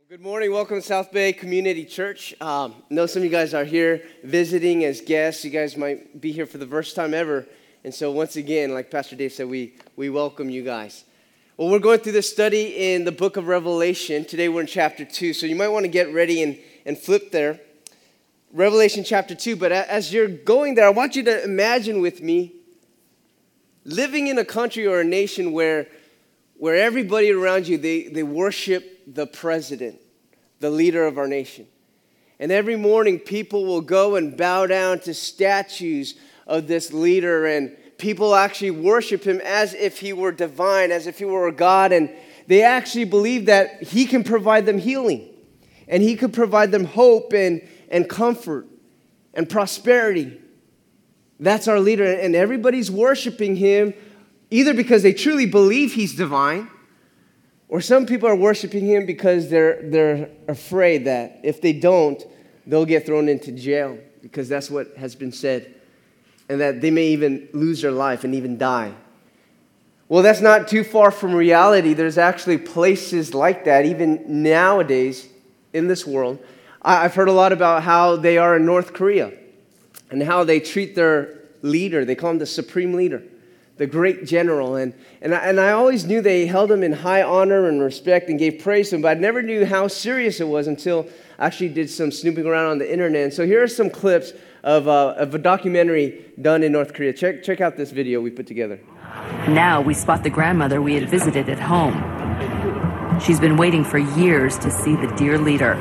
Good morning. Welcome to South Bay Community Church. I know some of you guys are here visiting as guests. You guys might be here for the first time ever. And so once again, like Pastor Dave said, we welcome you guys. Well, we're going through this study in the book of Revelation. Today we're in chapter 2. So you might want to get ready and flip there. Revelation chapter 2. But as you're going there, I want you to imagine with me living in a country or a nation where everybody around you, they worship the president, the leader of our nation. And every morning, people will go and bow down to statues of this leader, and people actually worship him as if he were divine, as if he were a God, and they actually believe that he can provide them healing, and he could provide them hope and comfort and prosperity. That's our leader, and everybody's worshiping him either because they truly believe he's divine, or some people are worshiping him because they're afraid that if they don't, they'll get thrown into jail, because that's what has been said, and that they may even lose their life and even die. Well, that's not too far from reality. There's actually places like that, even nowadays in this world. I've heard a lot about how they are in North Korea and how they treat their leader. They call him the supreme leader, the great general. And I always knew they held him in high honor and respect and gave praise to him, but I never knew how serious it was until I actually did some snooping around on the internet. And so here are some clips of a documentary done in North Korea. Check out this video we put together. Now we spot the grandmother we had visited at home. She's been waiting for years to see the dear leader.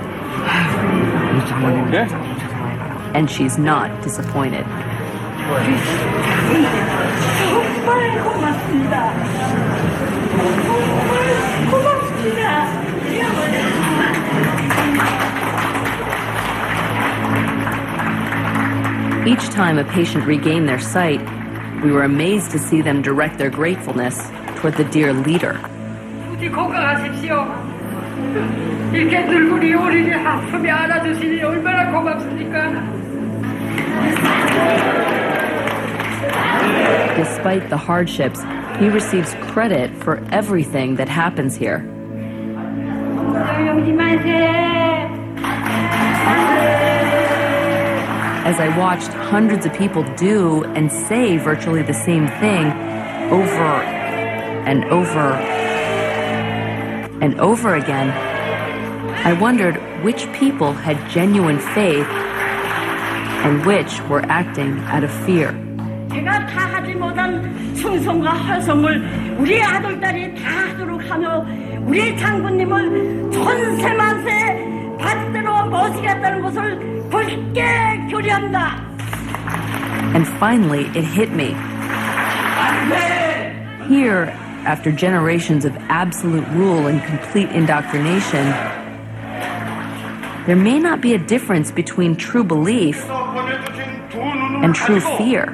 And she's not disappointed. 정말 고맙습니다. 정말 고맙습니다. Each time a patient regained their sight, we were amazed to see them direct their gratefulness toward the dear leader. 부디 건강하십시오. 이렇게 늙은이 어린이 아픔에 안아주시니 얼마나 고맙습니까? Despite the hardships, he receives credit for everything that happens here. As I watched hundreds of people do and say virtually the same thing over and over and over again, I wondered which people had genuine faith and which were acting out of fear. 제가 다 하지 못한 충성과 헌성을 우리 아들딸이 다 하도록 하며 우리 장군님을 천세만세 받들어 모시겠다는 것을 굳게 결의한다. And finally, it hit me. Here, after generations of absolute rule and complete indoctrination, there may not be a difference between true belief and true fear.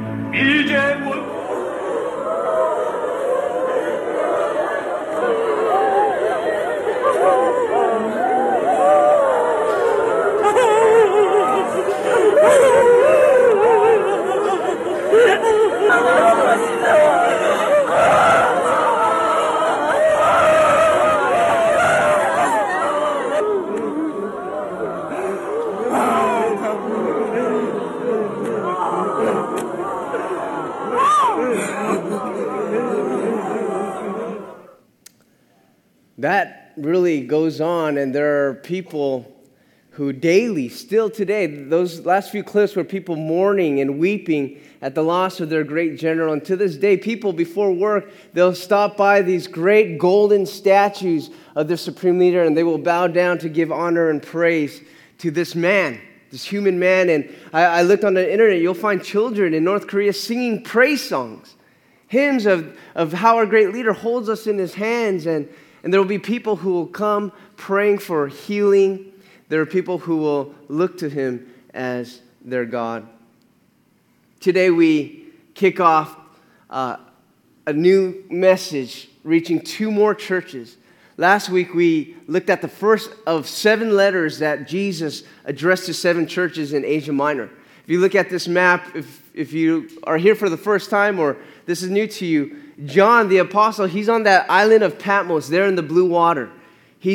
That really goes on, and there are people who daily, still today, those last few clips were people mourning and weeping at the loss of their great general. And to this day, people before work, they'll stop by these great golden statues of their supreme leader, and they will bow down to give honor and praise to this man, this human man. And I looked on the internet, you'll find children in North Korea singing praise songs, hymns of how our great leader holds us in his hands. And there will be people who will come praying for healing. There are people who will look to him as their God. Today we kick off a new message reaching 2 more churches. Last week we looked at the first of 7 letters that Jesus addressed to 7 churches in Asia Minor. If you look at this map, if you are here for the first time or this is new to you, John the apostle, he's on that island of Patmos there in the blue water. He's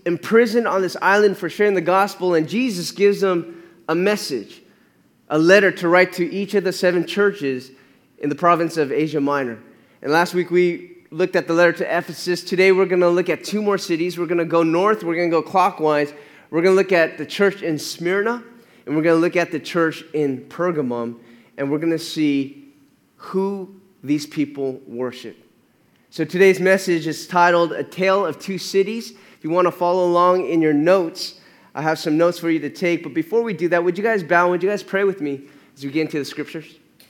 imprisoned on this island for sharing the gospel, and Jesus gives them a message, a letter to write to each of the 7 churches in the province of Asia Minor. And last week we looked at the letter to Ephesus. Today we're going to look at 2 more cities. We're going to go north. We're going to go clockwise. We're going to look at the church in Smyrna, and we're going to look at the church in Pergamum, and we're going to see who these people worship. So today's message is titled, A Tale of Two Cities. If you want to follow along in your notes, I have some notes for you to take. But before we do that, would you guys bow? Would you guys pray with me as we get into the scriptures?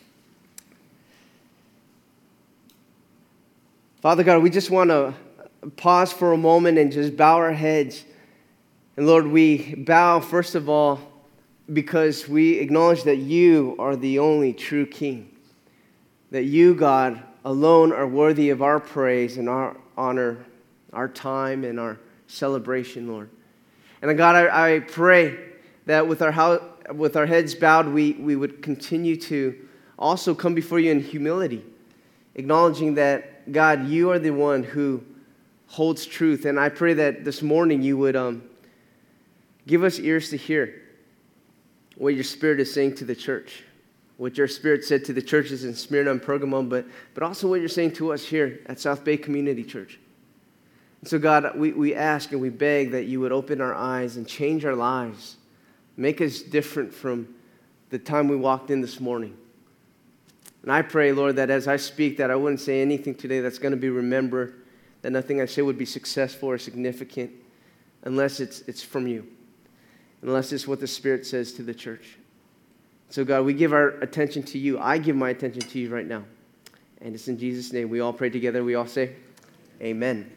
Father God, we just want to pause for a moment and just bow our heads. And Lord, we bow, first of all, because we acknowledge that you are the only true King. That you, God, alone are worthy of our praise and our honor, our time and our celebration, Lord. And God, I pray that with our heads bowed, we would continue to also come before you in humility, acknowledging that, God, you are the one who holds truth. And I pray that this morning you would give us ears to hear what your Spirit is saying to the church, what your Spirit said to the churches in Smyrna and Pergamum, but also what you're saying to us here at South Bay Community Church. And so, God, we ask and we beg that you would open our eyes and change our lives, make us different from the time we walked in this morning. And I pray, Lord, that as I speak, that I wouldn't say anything today that's going to be remembered, that nothing I say would be successful or significant unless it's from you, unless it's what the Spirit says to the church. So, God, we give our attention to you. I give my attention to you right now. And it's in Jesus' name. We all pray together. We all say, amen.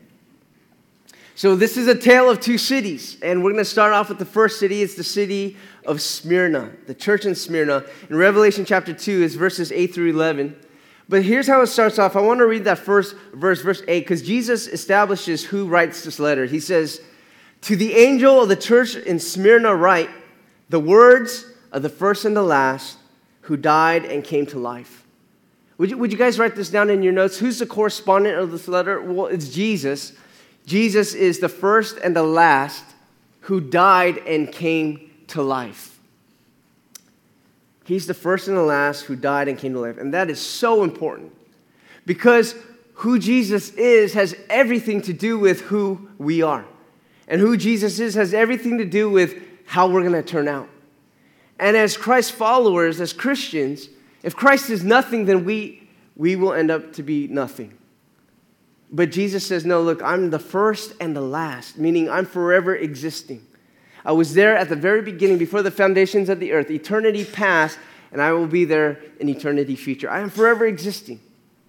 So this is a tale of 2 cities. And we're going to start off with the first city. It's the city of Smyrna, the church in Smyrna. In Revelation chapter 2 is verses 8 through 11. But here's how it starts off. I want to read that first verse, verse 8, because Jesus establishes who writes this letter. He says, to the angel of the church in Smyrna write, the words of the first and the last, who died and came to life. Would you guys write this down in your notes? Who's the correspondent of this letter? Well, it's Jesus. Jesus is the first and the last who died and came to life. He's the first and the last who died and came to life. And that is so important because who Jesus is has everything to do with who we are. And who Jesus is has everything to do with how we're going to turn out. And as Christ followers, as Christians, if Christ is nothing, then we will end up to be nothing. But Jesus says, no, look, I'm the first and the last, meaning I'm forever existing. I was there at the very beginning, before the foundations of the earth, eternity past, and I will be there in eternity future. I am forever existing.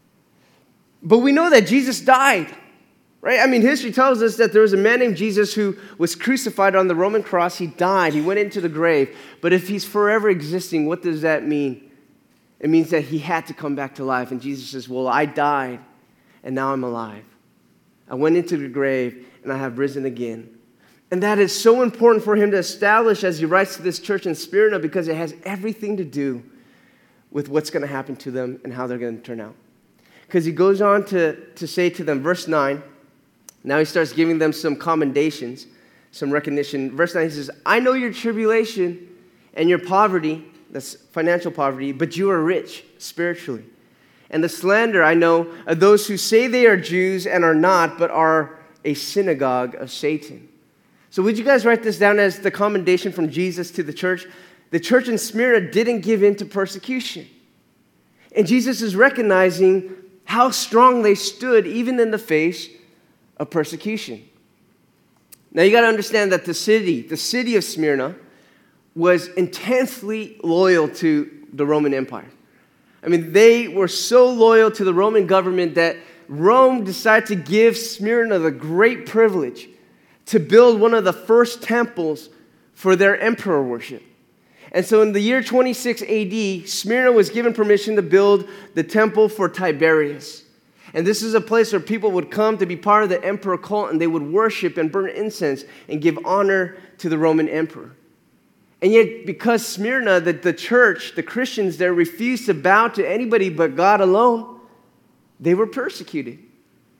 But we know that Jesus died, right? I mean, history tells us that there was a man named Jesus who was crucified on the Roman cross. He died. He went into the grave. But if he's forever existing, what does that mean? It means that he had to come back to life. And Jesus says, well, I died, and now I'm alive. I went into the grave, and I have risen again. And that is so important for him to establish as he writes to this church in Smyrna because it has everything to do with what's going to happen to them and how they're going to turn out. Because he goes on to say to them, verse 9, now he starts giving them some commendations, some recognition. Verse 9, he says, I know your tribulation and your poverty, that's financial poverty, but you are rich spiritually. And the slander, I know, of those who say they are Jews and are not, but are a synagogue of Satan. So would you guys write this down as the commendation from Jesus to the church? The church in Smyrna didn't give in to persecution. And Jesus is recognizing how strong they stood even in the face of persecution. Now you got to understand that the city of Smyrna was intensely loyal to the Roman Empire. I mean, they were so loyal to the Roman government that Rome decided to give Smyrna the great privilege to build one of the first temples for their emperor worship. And so in the year 26 AD, Smyrna was given permission to build the temple for Tiberius. And this is a place where people would come to be part of the emperor cult, and they would worship and burn incense and give honor to the Roman emperor. And yet, because Smyrna, the church, the Christians there, refused to bow to anybody but God alone, they were persecuted.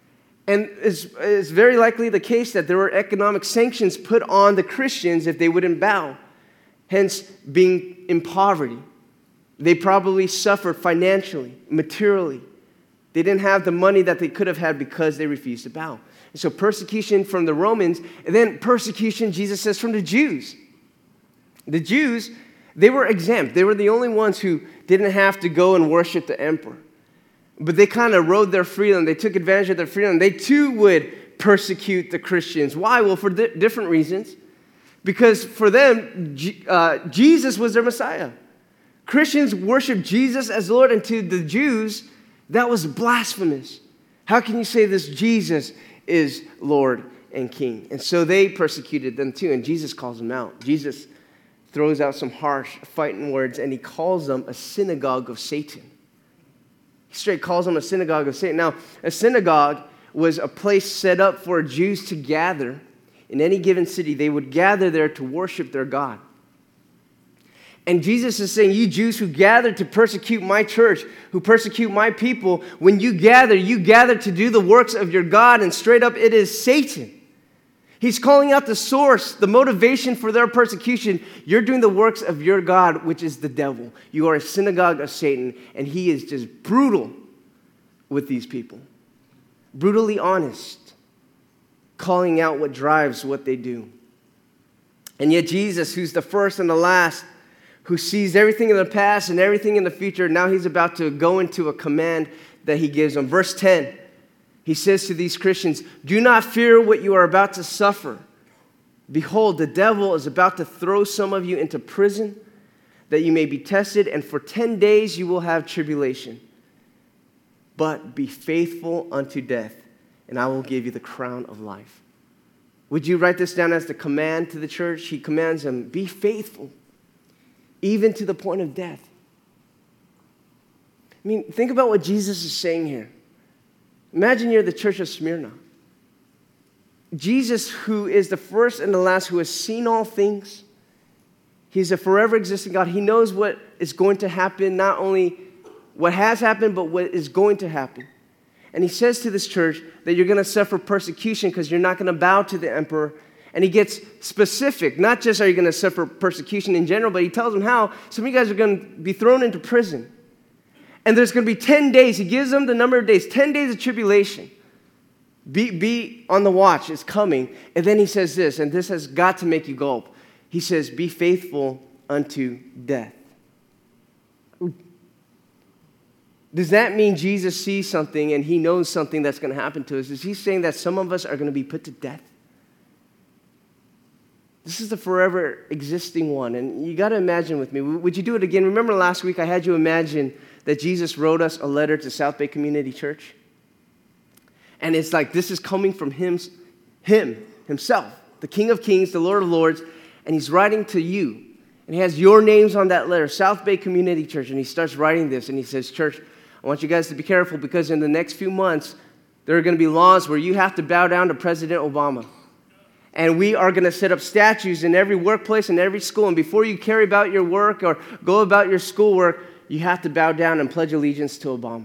And it's very likely the case that there were economic sanctions put on the Christians if they wouldn't bow, hence being in poverty. They probably suffered financially, materially. They didn't have the money that they could have had because they refused to bow. And so persecution from the Romans, and then persecution, Jesus says, from the Jews. The Jews, they were exempt. They were the only ones who didn't have to go and worship the emperor. But they kind of rode their freedom. They took advantage of their freedom. They too would persecute the Christians. Why? Well, for different reasons. Because for them, Jesus was their Messiah. Christians worshiped Jesus as Lord, and to the Jews, that was blasphemous. How can you say this Jesus is Lord and King? And so they persecuted them too, and Jesus calls them out. Jesus throws out some harsh fighting words, and he calls them a synagogue of Satan. He straight calls them a synagogue of Satan. Now, a synagogue was a place set up for Jews to gather in any given city. They would gather there to worship their God. And Jesus is saying, you Jews who gather to persecute my church, who persecute my people, when you gather to do the works of your God, and straight up it is Satan. He's calling out the source, the motivation for their persecution. You're doing the works of your God, which is the devil. You are a synagogue of Satan, and he is just brutal with these people. Brutally honest, calling out what drives what they do. And yet Jesus, who's the first and the last, who sees everything in the past and everything in the future, now he's about to go into a command that he gives them. Verse 10. He says to these Christians, do not fear what you are about to suffer. Behold, the devil is about to throw some of you into prison that you may be tested, and for 10 days you will have tribulation. But be faithful unto death, and I will give you the crown of life. Would you write this down as the command to the church? He commands them, be faithful, even to the point of death. I mean, think about what Jesus is saying here. Imagine you're the church of Smyrna. Jesus, who is the first and the last, who has seen all things. He's a forever existing God. He knows what is going to happen, not only what has happened, but what is going to happen. And he says to this church that you're going to suffer persecution because you're not going to bow to the emperor. And he gets specific. Not just are you going to suffer persecution in general, but he tells them how. Some of you guys are going to be thrown into prison. And there's going to be 10 days. He gives them the number of days, 10 days of tribulation. Be on the watch. It's coming. And then he says this, and this has got to make you gulp. He says, be faithful unto death. Does that mean Jesus sees something and he knows something that's going to happen to us? Is he saying that some of us are going to be put to death? This is the forever existing one. And you got to imagine with me. Would you do it again? Remember last week I had you imagine that Jesus wrote us a letter to South Bay Community Church? And it's like this is coming from him himself, the King of Kings, the Lord of Lords, and he's writing to you. And he has your names on that letter, South Bay Community Church. And he starts writing this, and he says, church, I want you guys to be careful because in the next few months, there are going to be laws where you have to bow down to President Obama. And we are going to set up statues in every workplace and every school. And before you carry about your work or go about your schoolwork, you have to bow down and pledge allegiance to Obama.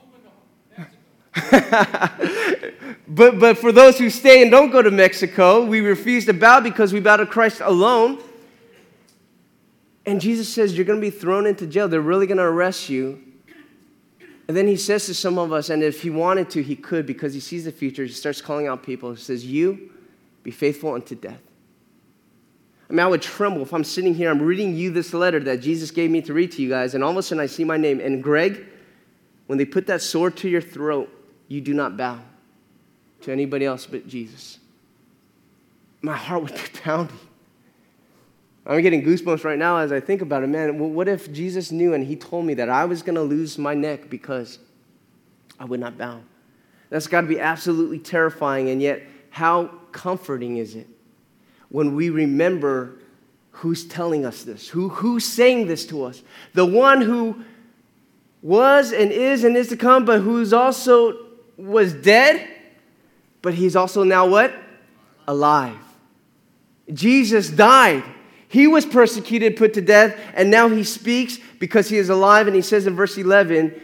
But for those who stay and don't go to Mexico, we refuse to bow because we bow to Christ alone. And Jesus says, you're going to be thrown into jail. They're really going to arrest you. And then he says to some of us, and if he wanted to, he could, because he sees the future. He starts calling out people. He says, you be faithful unto death. I mean, I would tremble if I'm sitting here, I'm reading you this letter that Jesus gave me to read to you guys, and all of a sudden I see my name. And Greg, when they put that sword to your throat, you do not bow to anybody else but Jesus. My heart would be pounding. I'm getting goosebumps right now as I think about it. Man, what if Jesus knew and he told me that I was going to lose my neck because I would not bow? That's got to be absolutely terrifying, and yet how comforting is it when we remember who's telling us this, who's saying this to us, the one who was and is to come, but who's also was dead, but he's also now what? Alive. Jesus died. He was persecuted, put to death, and now he speaks because he is alive, and he says in verse 11,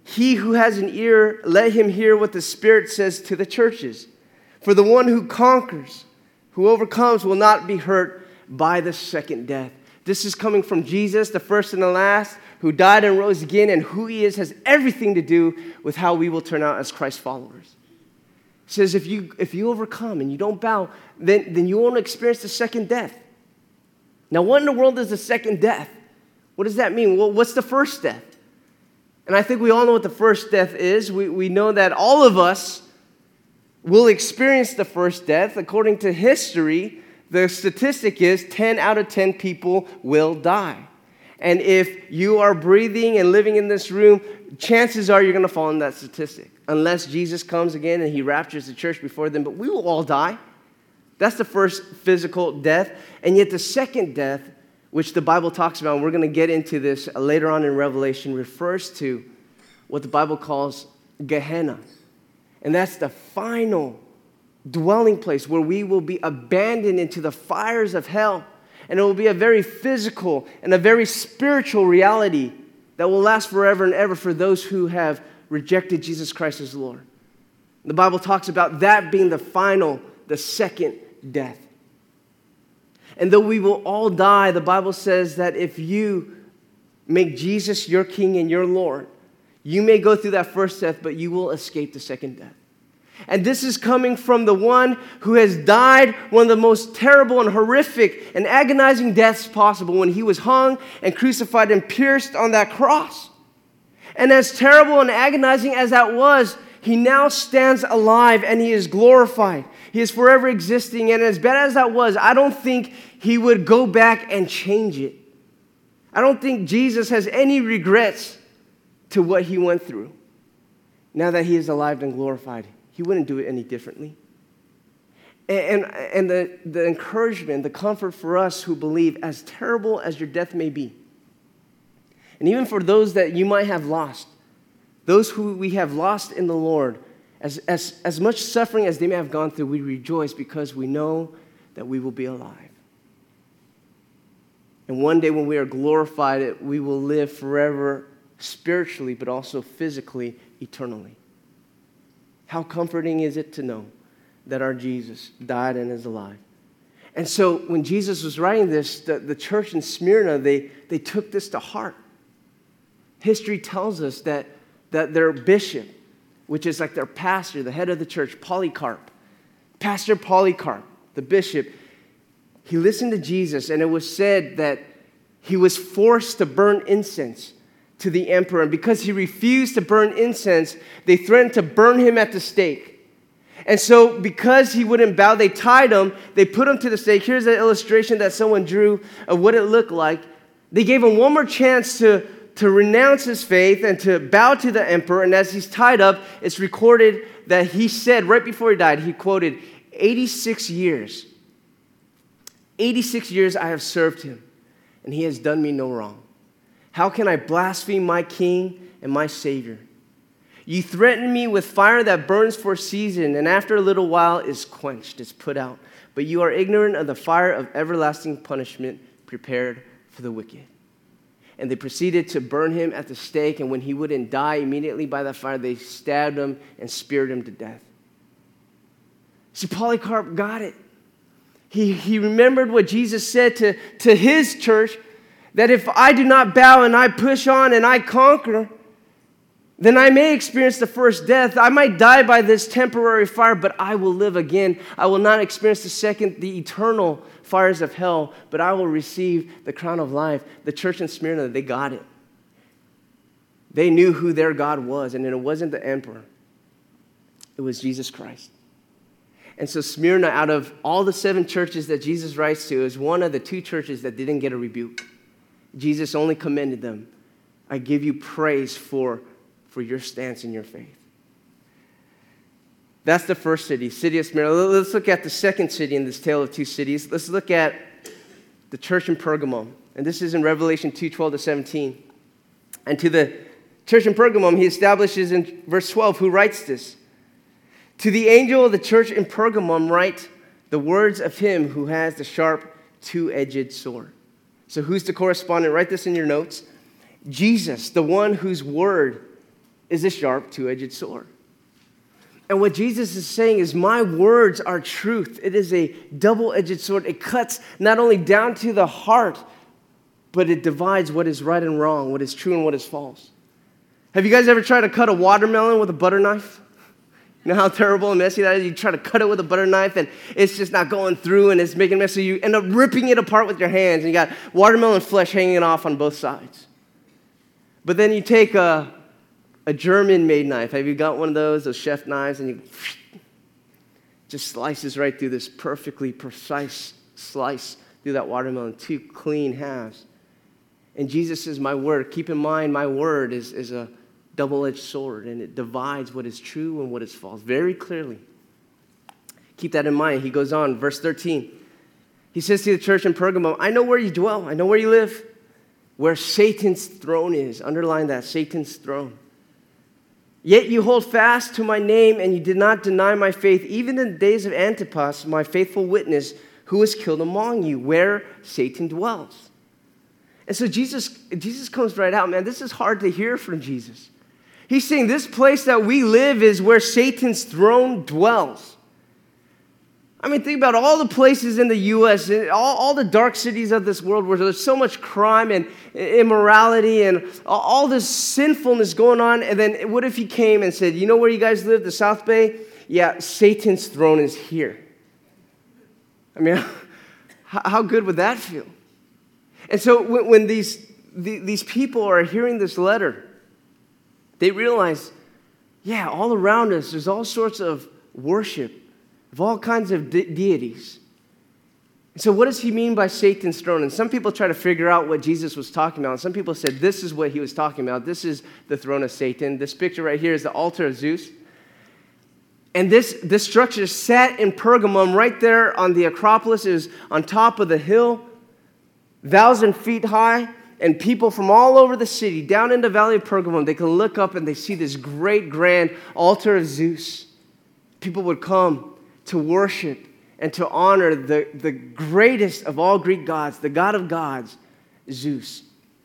He who has an ear, let him hear what the Spirit says to the churches. For the one who conquers, who overcomes, will not be hurt by the second death. This is coming from Jesus, the first and the last, who died and rose again, and who he is has everything to do with how we will turn out as Christ followers. He says if you overcome and you don't bow, then you won't experience the second death. Now, what in the world is the second death? What does that mean? Well, what's the first death? And I think we all know what the first death is. We know that all of us will experience the first death. According to history, the statistic is 10 out of 10 people will die. And if you are breathing and living in this room, chances are you're going to fall in that statistic. Unless Jesus comes again and he raptures the church before them. But we will all die. That's the first physical death. And yet the second death, which the Bible talks about, and we're going to get into this later on in Revelation, refers to what the Bible calls Gehenna. And that's the final dwelling place where we will be abandoned into the fires of hell. And it will be a very physical and a very spiritual reality that will last forever and ever for those who have rejected Jesus Christ as Lord. The Bible talks about that being the second death. And though we will all die, the Bible says that if you make Jesus your King and your Lord, you may go through that first death, but you will escape the second death. And this is coming from the one who has died one of the most terrible and horrific and agonizing deaths possible when he was hung and crucified and pierced on that cross. And as terrible and agonizing as that was, he now stands alive and he is glorified. He is forever existing. And as bad as that was, I don't think he would go back and change it. I don't think Jesus has any regrets to what he went through. Now that he is alive and glorified, he wouldn't do it any differently. And the encouragement, the comfort for us who believe, as terrible as your death may be, and even for those that you might have lost, those who we have lost in the Lord, as much suffering as they may have gone through, we rejoice because we know that we will be alive. And one day when we are glorified, we will live forever spiritually, but also physically, eternally. How comforting is it to know that our Jesus died and is alive? And so when Jesus was writing this, the church in Smyrna, they took this to heart. History tells us that their bishop, which is like their pastor, the head of the church, Polycarp, Pastor Polycarp, the bishop, he listened to Jesus, and it was said that he was forced to burn incense to the emperor. And because he refused to burn incense, they threatened to burn him at the stake. And so because he wouldn't bow, they tied him, they put him to the stake. Here's an illustration that someone drew of what it looked like. They gave him one more chance to renounce his faith and to bow to the emperor. And as he's tied up, it's recorded that he said, right before he died, he quoted, 86 years I have served him, and he has done me no wrong. How can I blaspheme my King and my Savior? You threaten me with fire that burns for a season, and after a little while is quenched, is put out. But you are ignorant of the fire of everlasting punishment prepared for the wicked. And they proceeded to burn him at the stake, and when he wouldn't die immediately by the fire, they stabbed him and speared him to death. See, Polycarp got it. He remembered what Jesus said to his church, that if I do not bow and I push on and I conquer, then I may experience the first death. I might die by this temporary fire, but I will live again. I will not experience the eternal fires of hell, but I will receive the crown of life. The church in Smyrna, they got it. They knew who their God was, and it wasn't the emperor. It was Jesus Christ. And so Smyrna, out of all the 7 churches that Jesus writes to, is one of the 2 churches that didn't get a rebuke. Jesus only commended them. I give you praise for your stance in your faith. That's the first city of Smyrna. Let's look at the second city in this tale of 2 cities. Let's look at the church in Pergamum. And this is in Revelation 2:12-17. And to the church in Pergamum, he establishes in verse 12, who writes this? To the angel of the church in Pergamum write the words of him who has the sharp 2-edged sword. So who's the correspondent? Write this in your notes. Jesus, the one whose word is a sharp two-edged sword. And what Jesus is saying is, my words are truth. It is a double-edged sword. It cuts not only down to the heart, but it divides what is right and wrong, what is true and what is false. Have you guys ever tried to cut a watermelon with a butter knife? You know how terrible and messy that is? You try to cut it with a butter knife, and it's just not going through, and it's making a mess, so you end up ripping it apart with your hands, and you got watermelon flesh hanging off on both sides. But then you take a German-made knife. Have you got one of those chef knives, and you just slices right through this perfectly precise slice through that watermelon, 2 clean halves. And Jesus says, my word, keep in mind, my word is a double-edged sword, and it divides what is true and what is false very clearly. Keep that in mind. He goes on, verse 13. He says to the church in Pergamum, I know where you dwell. I know where you live, where Satan's throne is. Underline that, Satan's throne. Yet you hold fast to my name, and you did not deny my faith, even in the days of Antipas, my faithful witness, who was killed among you, where Satan dwells. And so Jesus comes right out, man. This is hard to hear from Jesus. He's saying this place that we live is where Satan's throne dwells. I mean, think about all the places in the U.S., all the dark cities of this world where there's so much crime and immorality and all this sinfulness going on. And then what if he came and said, you know where you guys live, the South Bay? Yeah, Satan's throne is here. I mean, how good would that feel? And so when these people are hearing this letter, they realize, yeah, all around us, there's all sorts of worship of all kinds of deities. And so what does he mean by Satan's throne? And some people try to figure out what Jesus was talking about. And some people said, this is what he was talking about. This is the throne of Satan. This picture right here is the altar of Zeus. And this structure sat in Pergamum right there on the Acropolis. It was on top of the hill, 1,000 feet high. And people from all over the city, down in the valley of Pergamum, they can look up and they see this great, grand altar of Zeus. People would come to worship and to honor the greatest of all Greek gods, the god of gods, Zeus.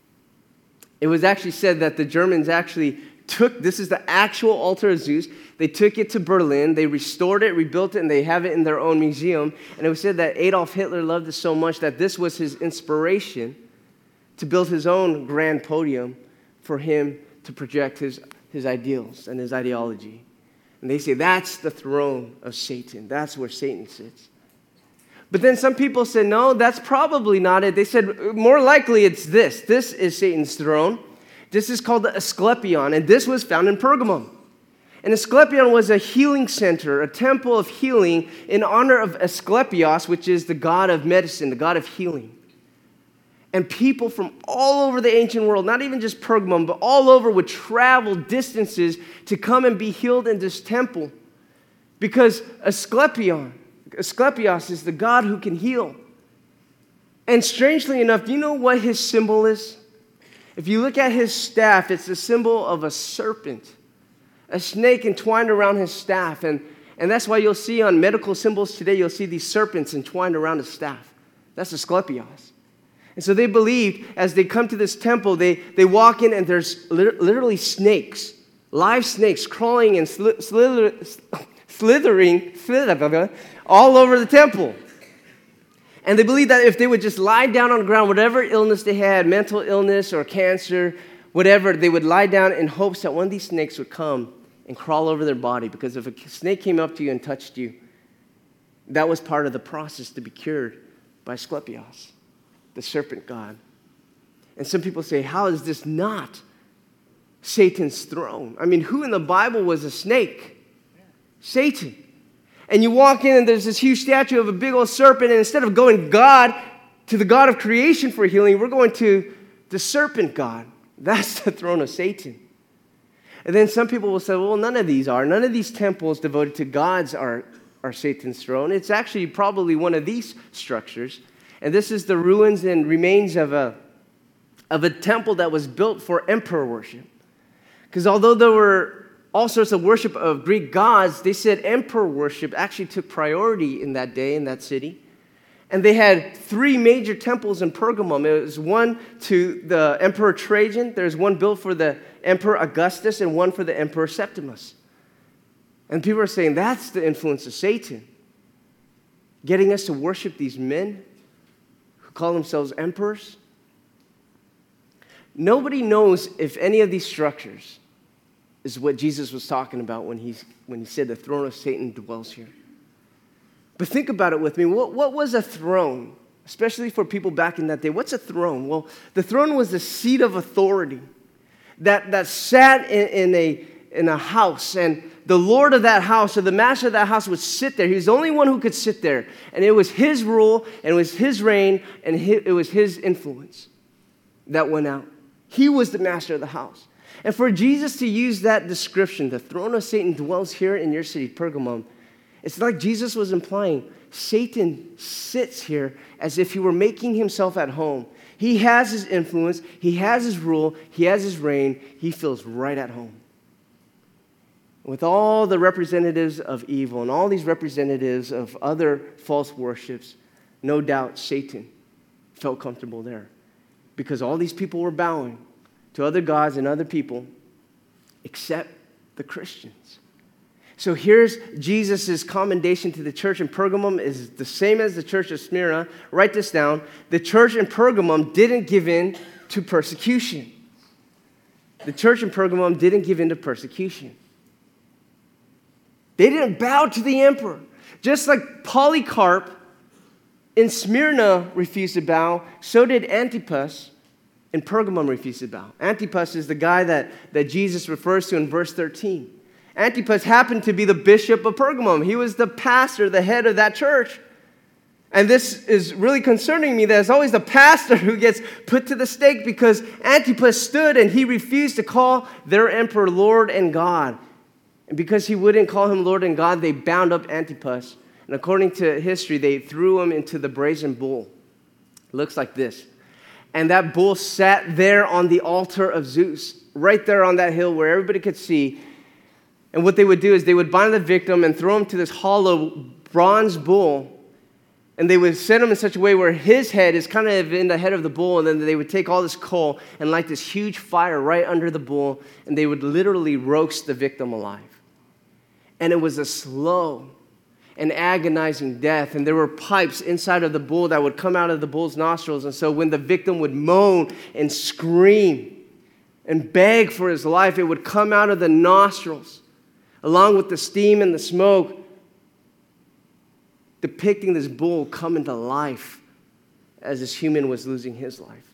It was actually said that the Germans actually this is the actual altar of Zeus. They took it to Berlin, they restored it, rebuilt it, and they have it in their own museum. And it was said that Adolf Hitler loved it so much that this was his inspiration to build his own grand podium for him to project his ideals and his ideology. And they say that's the throne of Satan. That's where Satan sits. But then some people said, no, that's probably not it. They said, more likely it's this. This is Satan's throne. This is called the Asclepion, and this was found in Pergamum. And Asclepion was a healing center, a temple of healing in honor of Asclepios, which is the god of medicine, the god of healing. And people from all over the ancient world, not even just Pergamum, but all over would travel distances to come and be healed in this temple. Because Asclepios is the God who can heal. And strangely enough, do you know what his symbol is? If you look at his staff, it's the symbol of a serpent, a snake entwined around his staff. And that's why you'll see on medical symbols today, you'll see these serpents entwined around his staff. That's Asclepios. And so they believed as they come to this temple, they walk in and there's literally snakes, live snakes crawling and slithering all over the temple. And they believed that if they would just lie down on the ground, whatever illness they had, mental illness or cancer, whatever, they would lie down in hopes that one of these snakes would come and crawl over their body. Because if a snake came up to you and touched you, that was part of the process to be cured by Asclepios, the serpent god. And some people say, how is this not Satan's throne? I mean, who in the Bible was a snake? Satan. And you walk in and there's this huge statue of a big old serpent, and instead of going to the God of creation for healing, we're going to the serpent god. That's the throne of Satan. And then some people will say, well, none of these temples devoted to gods are Satan's throne. It's actually probably one of these structures. And this is the ruins and remains of a temple that was built for emperor worship. Because although there were all sorts of worship of Greek gods, they said emperor worship actually took priority in that day, in that city. And they had 3 major temples in Pergamum. It was one to the Emperor Trajan. There's one built for the Emperor Augustus and one for the Emperor Septimus. And people are saying that's the influence of Satan, getting us to worship these men who call themselves emperors. Nobody knows if any of these structures is what Jesus was talking about when he said the throne of Satan dwells here. But think about it with me. What was a throne, especially for people back in that day? What's a throne? Well, the throne was the seat of authority that sat in a house, and the lord of that house or the master of that house would sit there. He was the only one who could sit there, and it was his rule, and it was his reign, and it was his influence that went out. He was the master of the house. And for Jesus to use that description, the throne of Satan dwells here in your city, Pergamum, it's like Jesus was implying Satan sits here as if he were making himself at home. He has his influence, he has his rule, he has his reign, he feels right at home. With all the representatives of evil and all these representatives of other false worships, no doubt Satan felt comfortable there because all these people were bowing to other gods and other people except the Christians. So here's Jesus' commendation to the church in Pergamum is the same as the church of Smyrna. Write this down. The church in Pergamum didn't give in to persecution. The church in Pergamum didn't give in to persecution. They didn't bow to the emperor. Just like Polycarp in Smyrna refused to bow, so did Antipas in Pergamum refused to bow. Antipas is the guy that Jesus refers to in verse 13. Antipas happened to be the bishop of Pergamum. He was the pastor, the head of that church. And this is really concerning me that it's always the pastor who gets put to the stake because Antipas stood and he refused to call their emperor Lord and God. And because he wouldn't call him Lord and God, they bound up Antipas. And according to history, they threw him into the brazen bull. It looks like this. And that bull sat there on the altar of Zeus, right there on that hill where everybody could see. And what they would do is they would bind the victim and throw him to this hollow bronze bull. And they would set him in such a way where his head is kind of in the head of the bull. And then they would take all this coal and light this huge fire right under the bull. And they would literally roast the victim alive. And it was a slow and agonizing death. And there were pipes inside of the bull that would come out of the bull's nostrils. And so when the victim would moan and scream and beg for his life, it would come out of the nostrils, along with the steam and the smoke, depicting this bull coming to life as this human was losing his life.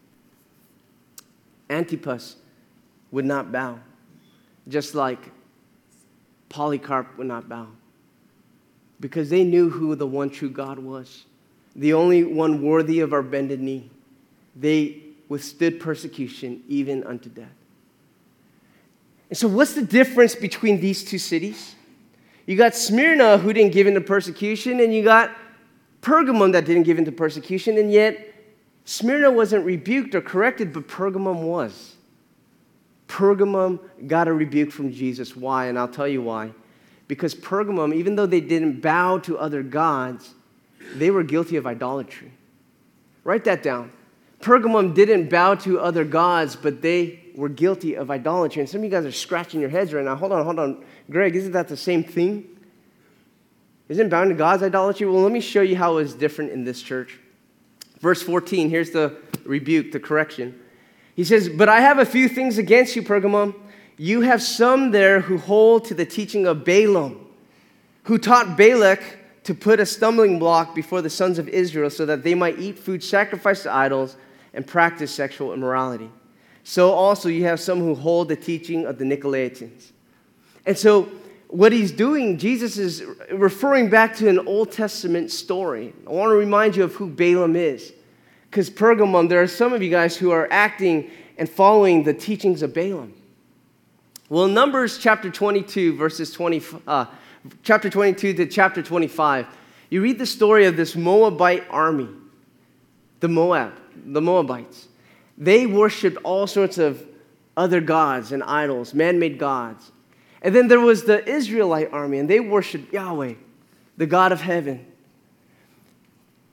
Antipas would not bow, just like Polycarp would not bow, because they knew who the one true God was, the only one worthy of our bended knee. They withstood persecution even unto death. And so what's the difference between these two cities? You got Smyrna, who didn't give in to persecution, and you got Pergamum that didn't give in to persecution, and yet Smyrna wasn't rebuked or corrected, but Pergamum was. Pergamum got a rebuke from Jesus. Why? And I'll tell you why. Because Pergamum, even though they didn't bow to other gods, they were guilty of idolatry. Write that down. Pergamum didn't bow to other gods, but they were guilty of idolatry. And some of you guys are scratching your heads right now. Hold on. Greg, isn't that the same thing? Isn't bowing to God's idolatry? Well, let me show you how it's different in this church. Verse 14, here's the rebuke, the correction. He says, "But I have a few things against you, Pergamum. You have some there who hold to the teaching of Balaam, who taught Balak to put a stumbling block before the sons of Israel so that they might eat food sacrificed to idols and practice sexual immorality. So also you have some who hold the teaching of the Nicolaitans." And so what he's doing, Jesus is referring back to an Old Testament story. I want to remind you of who Balaam is. Because Pergamum, there are some of you guys who are acting and following the teachings of Balaam. Well, in Numbers chapter 22, chapter 22 to chapter 25, you read the story of this Moabite army, the Moabites. They worshipped all sorts of other gods and idols, man-made gods. And then there was the Israelite army, and they worshipped Yahweh, the God of heaven.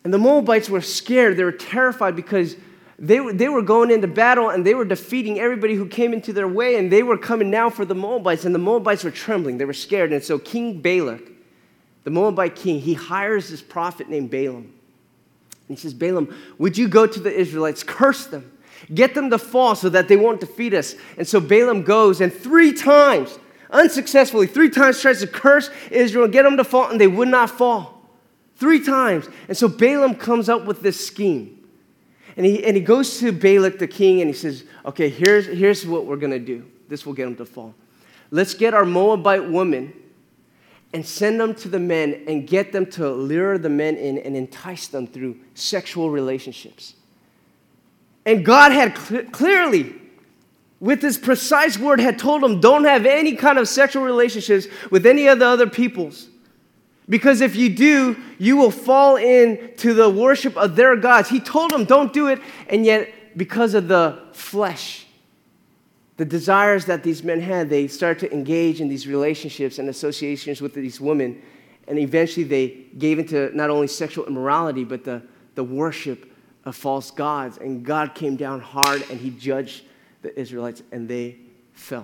And the Moabites were scared. They were terrified because they were going into battle and they were defeating everybody who came into their way, and they were coming now for the Moabites, and the Moabites were trembling. They were scared. And so King Balak, the Moabite king, he hires this prophet named Balaam. And he says, Balaam, would you go to the Israelites, curse them, get them to fall so that they won't defeat us? And so Balaam goes, and 3 times, unsuccessfully, 3 times tries to curse Israel and get them to fall, and they would not fall. 3 times. And so Balaam comes up with this scheme. And he goes to Balak, the king, and he says, okay, here's what we're going to do. This will get them to fall. Let's get our Moabite women and send them to the men and get them to lure the men in and entice them through sexual relationships. And God had clearly, with his precise word, had told them, don't have any kind of sexual relationships with any of the other peoples. Because if you do, you will fall into the worship of their gods. He told them, don't do it. And yet, because of the flesh, the desires that these men had, they started to engage in these relationships and associations with these women. And eventually they gave into not only sexual immorality, but the worship of false gods. And God came down hard and he judged the Israelites, and they fell.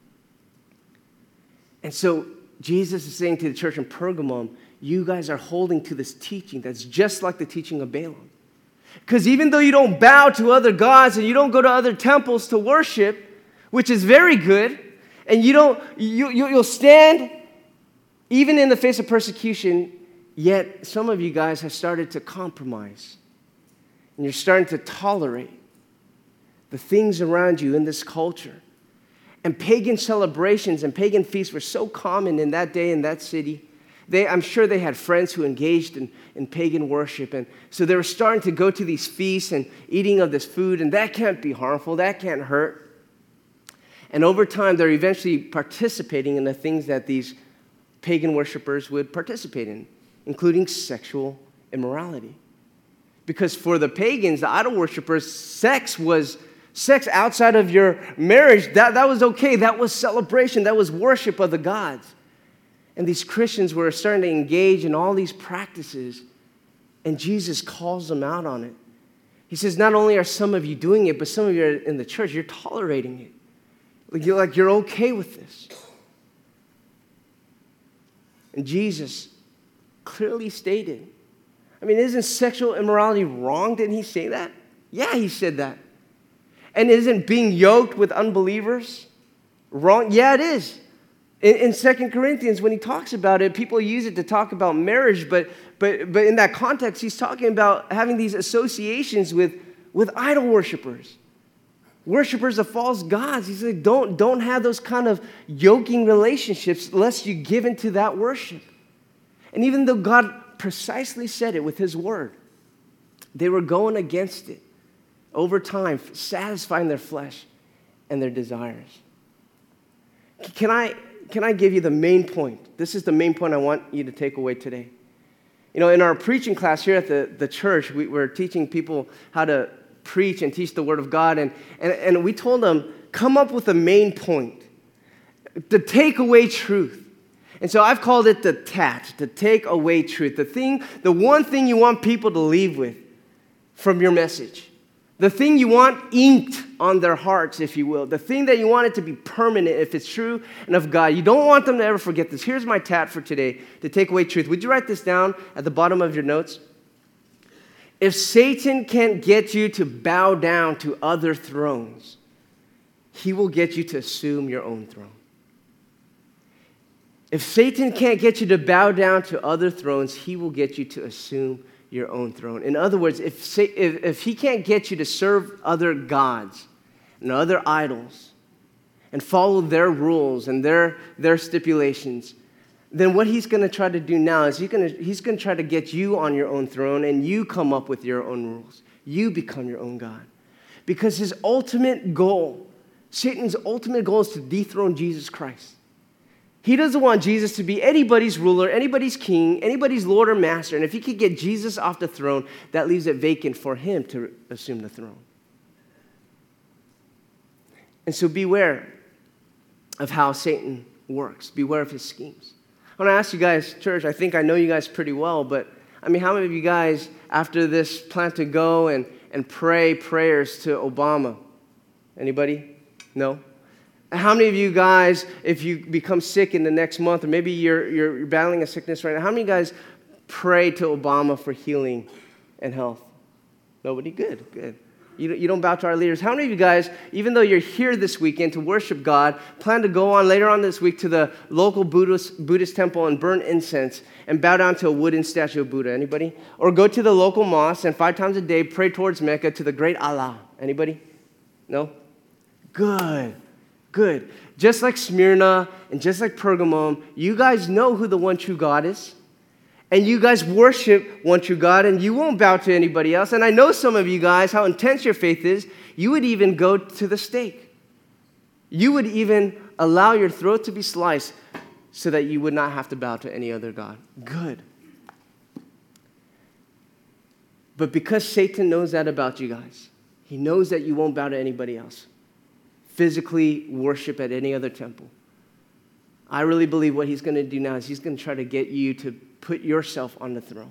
And so Jesus is saying to the church in Pergamum, you guys are holding to this teaching that's just like the teaching of Balaam. Because even though you don't bow to other gods and you don't go to other temples to worship, which is very good, and you'll stand even in the face of persecution, yet some of you guys have started to compromise. And you're starting to tolerate the things around you in this culture. And pagan celebrations and pagan feasts were so common in that day in that city. I'm sure they had friends who engaged in pagan worship. And so they were starting to go to these feasts and eating of this food. And that can't be harmful. That can't hurt. And over time, they're eventually participating in the things that these pagan worshipers would participate in, including sexual immorality. Because for the pagans, the idol worshipers, sex outside of your marriage, that was okay. That was celebration. That was worship of the gods. And these Christians were starting to engage in all these practices, and Jesus calls them out on it. He says, not only are some of you doing it, but some of you are in the church, you're tolerating it. You're okay with this. And Jesus clearly stated, isn't sexual immorality wrong? Didn't he say that? Yeah, he said that. And isn't being yoked with unbelievers wrong? Yeah, it is. In 2 Corinthians, when he talks about it, people use it to talk about marriage, but in that context, he's talking about having these associations with idol worshipers of false gods. He's like, don't have those kind of yoking relationships lest you give into that worship. And even though God precisely said it with his word, they were going against it. Over time, satisfying their flesh and their desires. Can I give you the main point? This is the main point I want you to take away today. In our preaching class here at the church, we're teaching people how to preach and teach the Word of God, and we told them, come up with a main point, the takeaway truth. And so I've called it the TAT, the take away truth, the one thing you want people to leave with from your message. The thing you want inked on their hearts, if you will. The thing that you want it to be permanent if it's true and of God. You don't want them to ever forget this. Here's my TAT for today, to take away truth. Would you write this down at the bottom of your notes? If Satan can't get you to bow down to other thrones, he will get you to assume your own throne. If Satan can't get you to bow down to other thrones, he will get you to assume your own throne. In other words, if he can't get you to serve other gods and other idols and follow their rules and their stipulations, then what he's going to try to do now is he's going to try to get you on your own throne, and you come up with your own rules. You become your own God. Because his ultimate goal, Satan's ultimate goal, is to dethrone Jesus Christ. He doesn't want Jesus to be anybody's ruler, anybody's king, anybody's Lord or master. And if he could get Jesus off the throne, that leaves it vacant for him to assume the throne. And so beware of how Satan works. Beware of his schemes. I want to ask you guys, church, I think I know you guys pretty well, but I mean, how many of you guys, after this, plan to go and pray prayers to Obama? Anybody? No? How many of you guys, if you become sick in the next month, or maybe you're battling a sickness right now, how many of you guys pray to Obama for healing and health? Nobody? Good. You don't bow to our leaders. How many of you guys, even though you're here this weekend to worship God, plan to go on later on this week to the local Buddhist temple and burn incense and bow down to a wooden statue of Buddha? Anybody? Or go to the local mosque and 5 times a day pray towards Mecca to the great Allah? Anybody? No? Good. Just like Smyrna and just like Pergamum, you guys know who the one true God is. And you guys worship one true God, and you won't bow to anybody else. And I know some of you guys, how intense your faith is, you would even go to the stake. You would even allow your throat to be sliced so that you would not have to bow to any other God. Good. But because Satan knows that about you guys, he knows that you won't bow to anybody else, physically worship at any other temple. I really believe what he's going to do now is he's going to try to get you to put yourself on the throne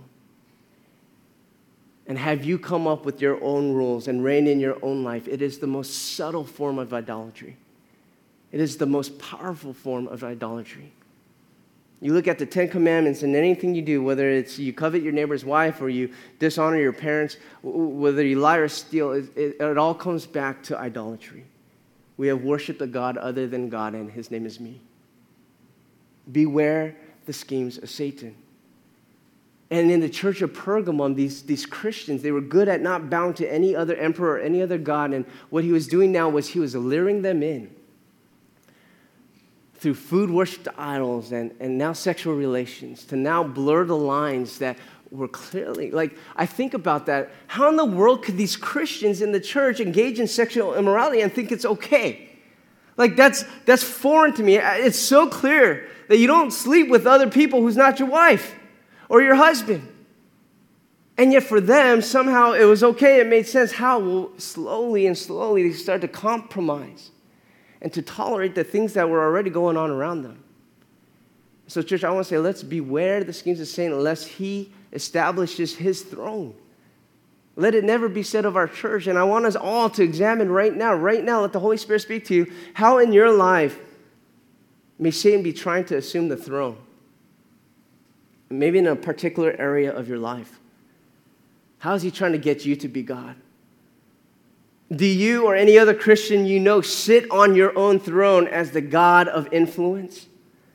and have you come up with your own rules and reign in your own life. It is the most subtle form of idolatry. It is the most powerful form of idolatry. You look at the 10 Commandments, and anything you do, whether it's you covet your neighbor's wife or you dishonor your parents, whether you lie or steal, it all comes back to idolatry. We have worshiped a God other than God, and his name is me. Beware the schemes of Satan. And in the church of Pergamum, these Christians, they were good at not bowing to any other emperor or any other god. And what he was doing now was he was luring them in through food worship to idols and now sexual relations to now blur the lines that were clearly, like, I think about that. How in the world could these Christians in the church engage in sexual immorality and think it's okay? Like, that's foreign to me. It's so clear that you don't sleep with other people who's not your wife or your husband. And yet for them, somehow it was okay. It made sense. How? Well, slowly and slowly they start to compromise and to tolerate the things that were already going on around them. So, church, I want to say, let's beware the schemes of Satan lest he establishes his throne. Let it never be said of our church. And I want us all to examine right now, let the Holy Spirit speak to you, how in your life may Satan be trying to assume the throne? Maybe in a particular area of your life. How is he trying to get you to be God? Do you or any other Christian you know sit on your own throne as the God of influence?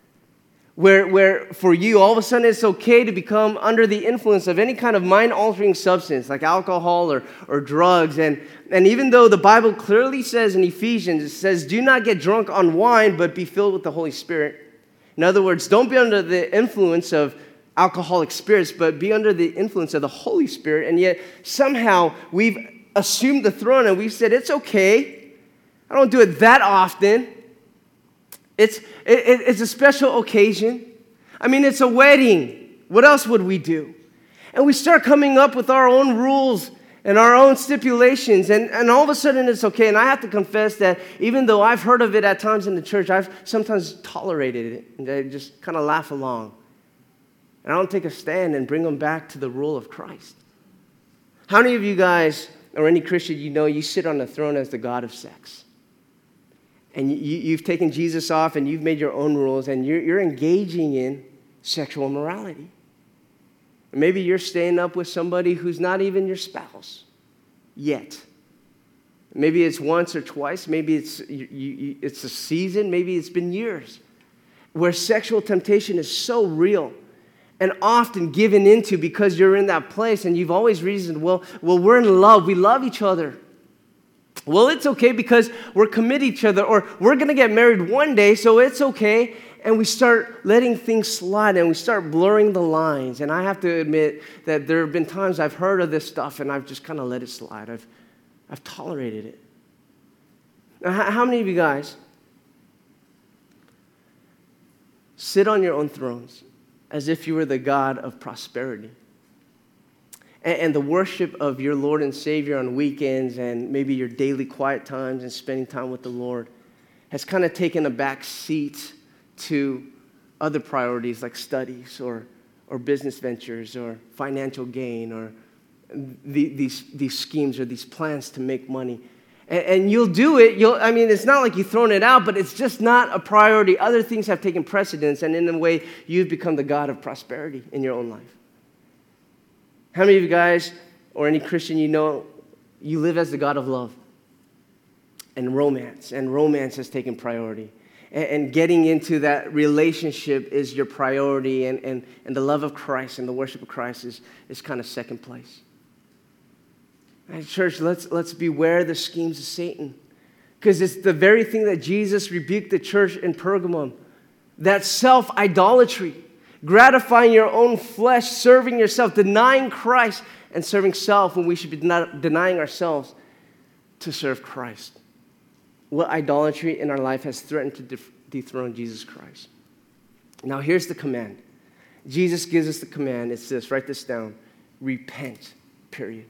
Where for you, all of a sudden it's okay to become under the influence of any kind of mind-altering substance like alcohol or drugs. And even though the Bible clearly says in Ephesians, it says, do not get drunk on wine, but be filled with the Holy Spirit. In other words, don't be under the influence of alcoholic spirits, but be under the influence of the Holy Spirit. And yet somehow we've assumed the throne and we've said, it's okay. I don't do it that often. It's a special occasion. I mean, it's a wedding. What else would we do? And we start coming up with our own rules and our own stipulations, and all of a sudden it's okay. And I have to confess that even though I've heard of it at times in the church, I've sometimes tolerated it, and I just kind of laugh along. And I don't take a stand and bring them back to the rule of Christ. How many of you guys, or any Christian you know, you sit on the throne as the God of sex? And you've taken Jesus off and you've made your own rules and you're engaging in sexual immorality. Maybe you're staying up with somebody who's not even your spouse yet. Maybe it's once or twice. Maybe it's a season. Maybe it's been years where sexual temptation is so real and often given into because you're in that place and you've always reasoned, well, we're in love. We love each other. Well, it's okay because we're committed to each other, or we're going to get married one day, so it's okay. And we start letting things slide and we start blurring the lines. And I have to admit that there have been times I've heard of this stuff and I've just kind of let it slide. I've tolerated it. Now, how many of you guys sit on your own thrones as if you were the God of prosperity? And the worship of your Lord and Savior on weekends and maybe your daily quiet times and spending time with the Lord has kind of taken a back seat to other priorities like studies or or business ventures or financial gain or these schemes or these plans to make money. And you'll do it. It's not like you've thrown it out, but it's just not a priority. Other things have taken precedence, and in a way, you've become the God of prosperity in your own life. How many of you guys, or any Christian you know, you live as the God of love and romance has taken priority. And getting into that relationship is your priority, and the love of Christ and the worship of Christ is kind of second place. And church, let's beware the schemes of Satan, because it's the very thing that Jesus rebuked the church in Pergamum, that self-idolatry, gratifying your own flesh, serving yourself, denying Christ, and serving self when we should be denying ourselves to serve Christ. What idolatry in our life has threatened to dethrone Jesus Christ? Now here's the command. Jesus gives us the command. It's this, write this down. Repent, period.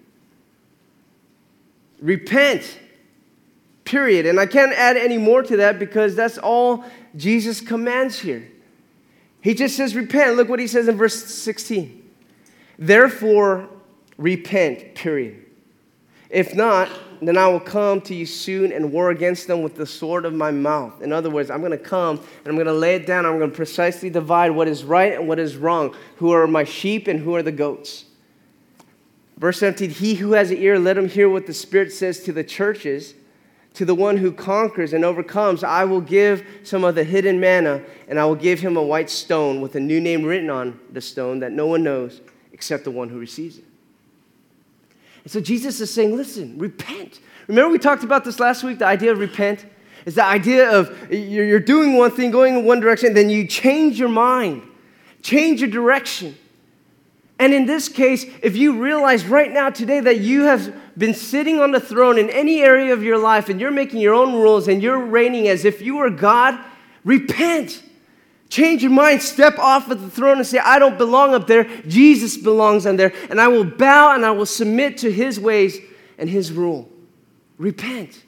Repent, period. And I can't add any more to that because that's all Jesus commands here. He just says repent. Look what he says in verse 16. Therefore, repent, period. If not, then I will come to you soon and war against them with the sword of my mouth. In other words, I'm going to come and I'm going to lay it down. I'm going to precisely divide what is right and what is wrong. Who are my sheep and who are the goats? Verse 17, he who has an ear, let him hear what the Spirit says to the churches. To the one who conquers and overcomes, I will give some of the hidden manna, and I will give him a white stone with a new name written on the stone that no one knows except the one who receives it. And so Jesus is saying, listen, repent. Remember we talked about this last week, the idea of repent? It's the idea of you're doing one thing, going in one direction, then you change your mind, change your direction. And in this case, if you realize right now today that you have been sitting on the throne in any area of your life and you're making your own rules and you're reigning as if you were God, repent. Change your mind, step off of the throne and say, I don't belong up there. Jesus belongs on there. And I will bow and I will submit to his ways and his rule. Repent.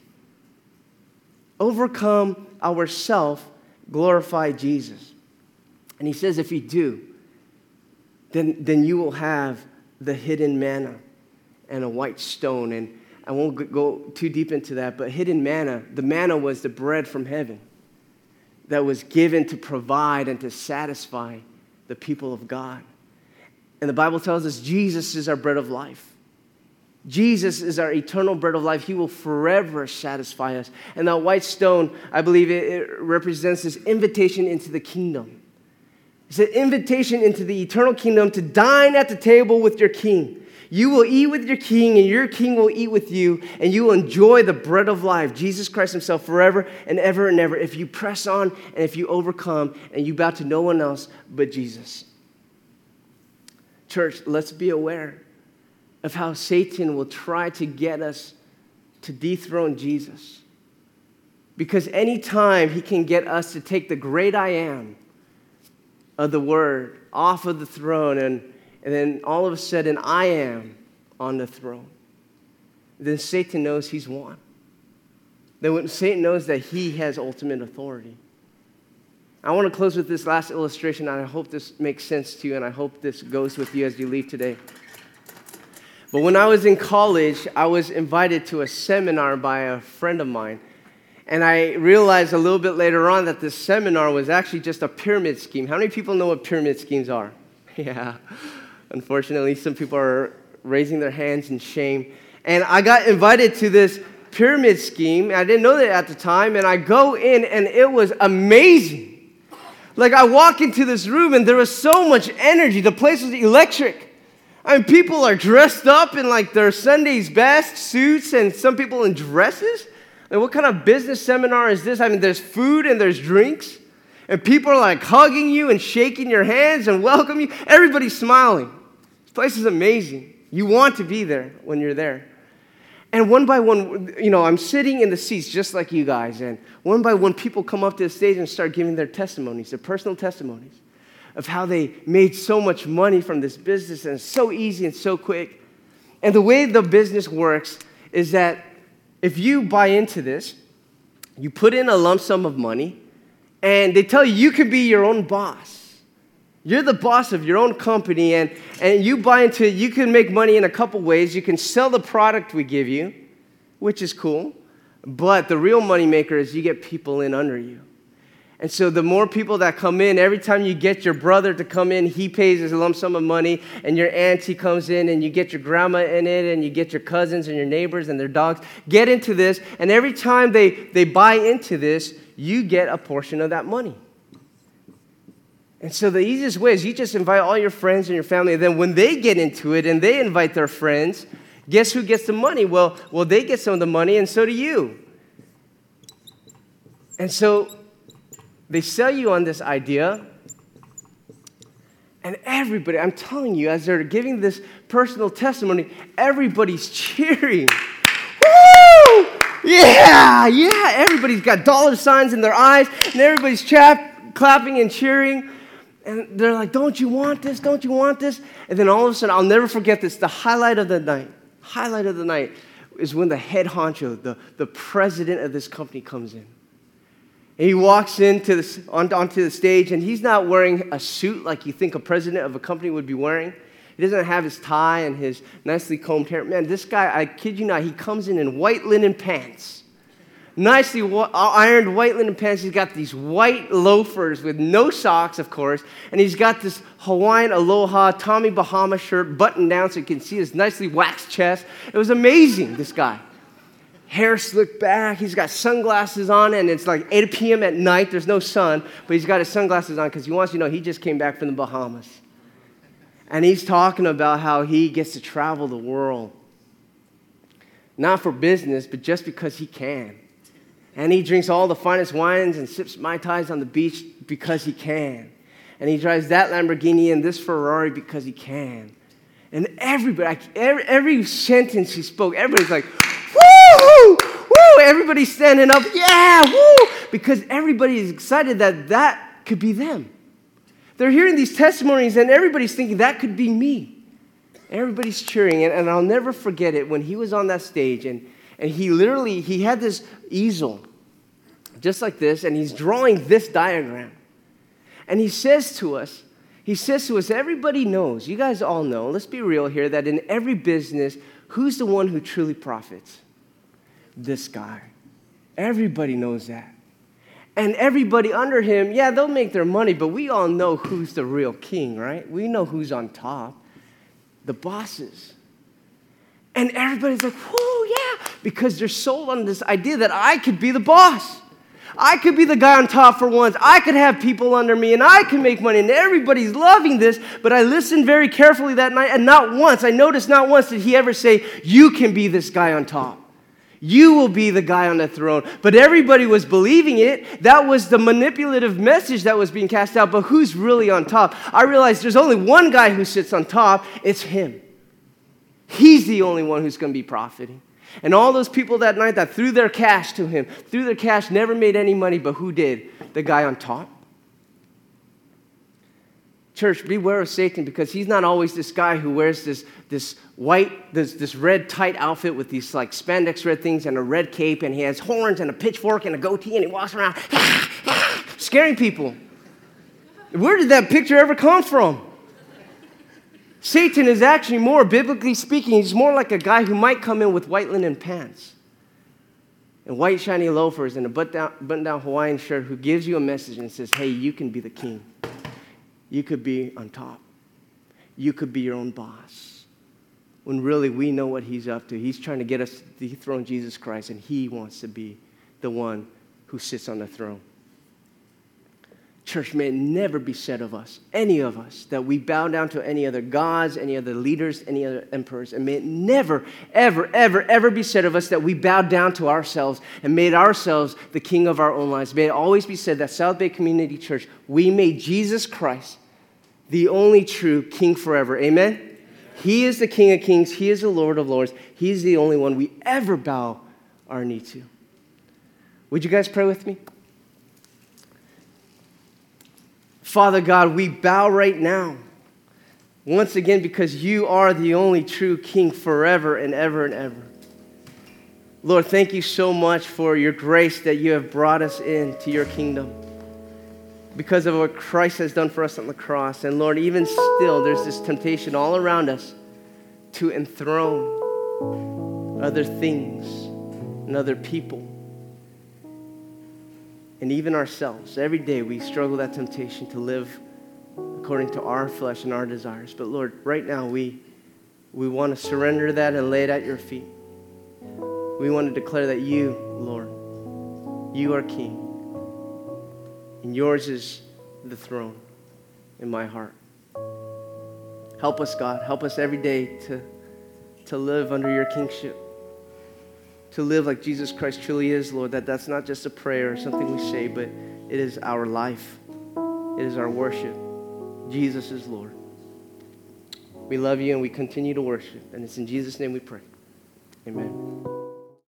Overcome ourself, glorify Jesus. And he says if you do, then you will have the hidden manna and a white stone. And I won't go too deep into that, but hidden manna, the manna was the bread from heaven that was given to provide and to satisfy the people of God. And the Bible tells us Jesus is our bread of life. Jesus is our eternal bread of life. He will forever satisfy us. And that white stone, I believe it represents this invitation into the kingdom. It's an invitation into the eternal kingdom to dine at the table with your king. You will eat with your king, and your king will eat with you, and you will enjoy the bread of life, Jesus Christ himself, forever and ever and ever, if you press on and if you overcome and you bow to no one else but Jesus. Church, let's be aware of how Satan will try to get us to dethrone Jesus. Because anytime he can get us to take the great I am of the word off of the throne, and then all of a sudden I am on the throne, then Satan knows he's won. Then when Satan knows that he has ultimate authority. I want to close with this last illustration, and I hope this makes sense to you, and I hope this goes with you as you leave today. But when I was in college, I was invited to a seminar by a friend of mine. And I realized a little bit later on that this seminar was actually just a pyramid scheme. How many people know what pyramid schemes are? Yeah. Unfortunately, some people are raising their hands in shame. And I got invited to this pyramid scheme. I didn't know that at the time. And I go in, and it was amazing. Like, I walk into this room, and there was so much energy. The place was electric. I mean, people are dressed up in, like, their Sunday's best suits, and some people in dresses. Like, what kind of business seminar is this? I mean, there's food and there's drinks. And people are, like, hugging you and shaking your hands and welcome you. Everybody's smiling. This place is amazing. You want to be there when you're there. And one by one, I'm sitting in the seats just like you guys. And one by one, people come up to the stage and start giving their testimonies, their personal testimonies of how they made so much money from this business, and it's so easy and so quick. And the way the business works is that if you buy into this, you put in a lump sum of money, and they tell you you can be your own boss. You're the boss of your own company, and you buy into it. You can make money in a couple ways. You can sell the product we give you, which is cool. But the real money maker is you get people in under you. And so the more people that come in, every time you get your brother to come in, he pays a lump sum of money, and your auntie comes in, and you get your grandma in it, and you get your cousins and your neighbors and their dogs. Get into this, and every time they buy into this, you get a portion of that money. And so the easiest way is you just invite all your friends and your family, and then when they get into it and they invite their friends, guess who gets the money? Well, they get some of the money, and so do you. And so they sell you on this idea, and everybody, I'm telling you, as they're giving this personal testimony, everybody's cheering. Woo! Yeah! Everybody's got dollar signs in their eyes, and everybody's clapping and cheering. And they're like, don't you want this? Don't you want this? And then all of a sudden, I'll never forget this, the highlight of the night is when the head honcho, the president of this company comes in. And he walks onto the stage, and he's not wearing a suit like you think a president of a company would be wearing. He doesn't have his tie and his nicely combed hair. Man, this guy, I kid you not, he comes in white linen pants. Nicely ironed white linen pants. He's got these white loafers with no socks, of course. And he's got this Hawaiian Aloha Tommy Bahama shirt buttoned down so you can see his nicely waxed chest. It was amazing, this guy. Hair slicked back. He's got sunglasses on, and it's like 8 p.m. at night. There's no sun, but he's got his sunglasses on because he wants you to know he just came back from the Bahamas. And he's talking about how he gets to travel the world. Not for business, but just because he can. And he drinks all the finest wines and sips Mai Tais on the beach because he can. And he drives that Lamborghini and this Ferrari because he can. And everybody, every sentence he spoke, everybody's like, woo, woo, everybody's standing up, yeah, woo, because everybody is excited that could be them. They're hearing these testimonies, and everybody's thinking, that could be me. Everybody's cheering, and I'll never forget it when he was on that stage, and he had this easel, just like this, and he's drawing this diagram. And he says to us, everybody knows, you guys all know, let's be real here, that in every business, who's the one who truly profits? This guy. Everybody knows that. And everybody under him, yeah, they'll make their money, but we all know who's the real king, right? We know who's on top. The bosses. And everybody's like, whoa, yeah, because they're sold on this idea that I could be the boss. I could be the guy on top for once. I could have people under me, and I can make money, and everybody's loving this. But I listened very carefully that night, and I noticed not once did he ever say, you can be this guy on top. You will be the guy on the throne. But everybody was believing it. That was the manipulative message that was being cast out. But who's really on top? I realized there's only one guy who sits on top. It's him. He's the only one who's going to be profiting. And all those people that night that threw their cash to him, never made any money, but who did? The guy on top. Church, beware of Satan, because he's not always this guy who wears this red tight outfit with these like spandex red things and a red cape, and he has horns and a pitchfork and a goatee, and he walks around scaring people. Where did that picture ever come from? Satan is actually more, biblically speaking, he's more like a guy who might come in with white linen pants and white shiny loafers and a button-down Hawaiian shirt, who gives you a message and says, hey, you can be the king. You could be on top. You could be your own boss. When really we know what he's up to. He's trying to get us to dethrone Jesus Christ, and he wants to be the one who sits on the throne. Church, may it never be said of us, any of us, that we bow down to any other gods, any other leaders, any other emperors. And may it never, ever, ever, ever be said of us that we bow down to ourselves and made ourselves the king of our own lives. May it always be said that South Bay Community Church, we made Jesus Christ the only true king forever. Amen? He is the King of Kings. He is the Lord of Lords. He's the only one we ever bow our knee to. Would you guys pray with me? Father God, we bow right now, once again, because you are the only true King forever and ever and ever. Lord, thank you so much for your grace that you have brought us into your kingdom. because of what Christ has done for us on the cross. And Lord, even still, there's this temptation all around us to enthrone other things and other people and even ourselves. Every day we struggle with that temptation to live according to our flesh and our desires. But Lord, right now we want to surrender that and lay it at your feet. We want to declare that you, Lord, you are King. And yours is the throne in my heart. Help us, God. Help us every day to live under your kingship. To live like Jesus Christ truly is, Lord. That's not just a prayer or something we say, but it is our life. It is our worship. Jesus is Lord. We love you and we continue to worship. And it's in Jesus' name we pray. Amen.